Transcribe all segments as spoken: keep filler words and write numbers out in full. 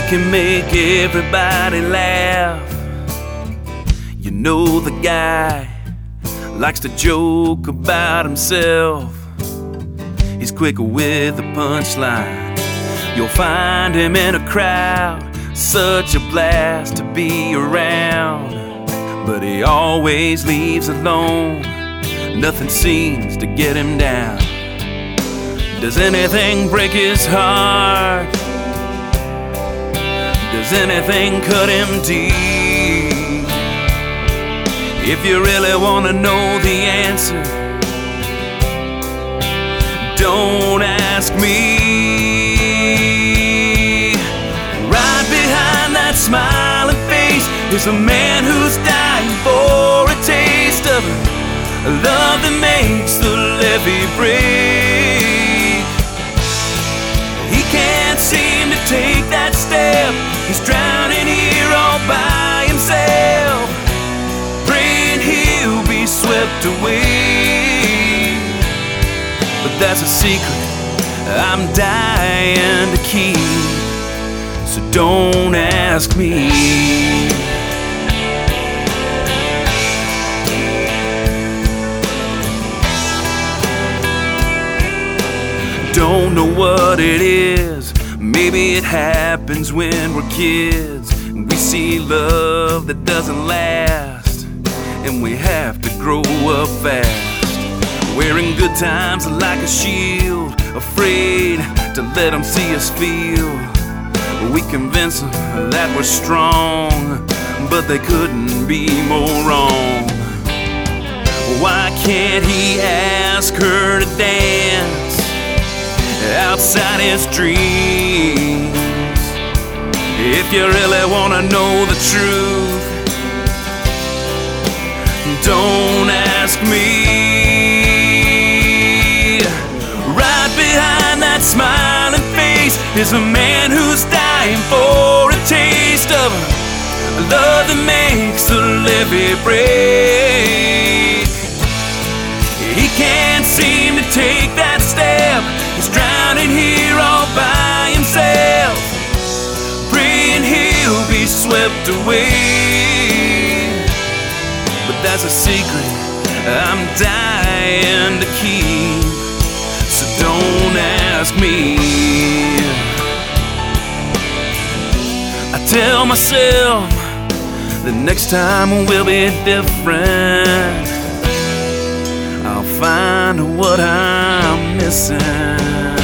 can make everybody laugh. You know the guy likes to joke about himself. He's quick with the punchline. You'll find him in a crowd, such a blast to be around. But he always leaves alone. Nothing seems to get him down. Does anything break his heart? Does anything cut him deep? If you really want to know the answer, don't ask me. Right behind that smiling face is a man who's dying for a taste of a love that makes the levee break. He can't seem to take that step. He's drowning here all by himself, praying he'll be swept away. But that's a secret I'm dying to keep, so don't ask me. Don't know what it is. Maybe it happens when we're kids and we see love that doesn't last, and we have to grow up fast, wearing good times like a shield, afraid to let them see us feel. We convince them that we're strong, but they couldn't be more wrong. Why can't he ask her to dance outside his dreams? If you really wanna know the truth, don't ask me. Right behind that smiling face is a man who's dying for a taste of a love that makes the levee break. He can't seem to take that step. He's drowning here all by himself, praying he'll be swept away. But that's a secret I'm dying to keep, so don't ask me. I tell myself the next time will be different. I'll find what I'm missing.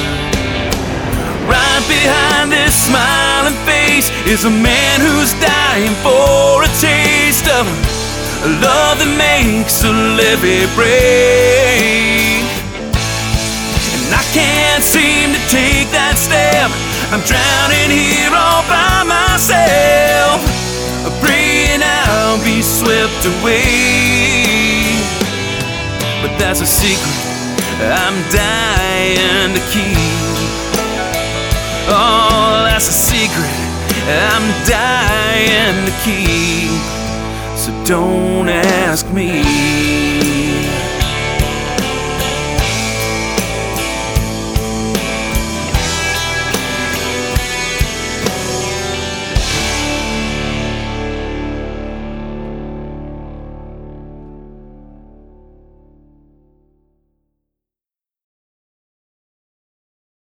Right behind this smiling face is a man who's dying for a taste of a love that makes the levee break. And I can't seem to take that step. I'm drowning here all by myself, praying I'll be swept away. But that's a secret I'm dying to keep. Oh, that's a secret I'm dying to keep, so don't ask me.